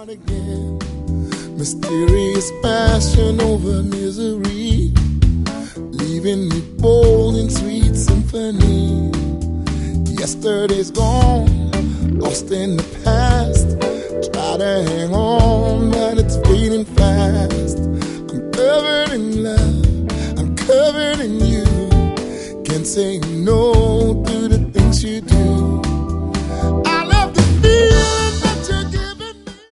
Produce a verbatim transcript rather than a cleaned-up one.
start again. Mysterious passion over misery, leaving me bold in sweet symphony. Yesterday's gone, lost in the past. Try to hang on, but it's fading fast. I'm covered in love, I'm covered in you. Can't say no to the things you do.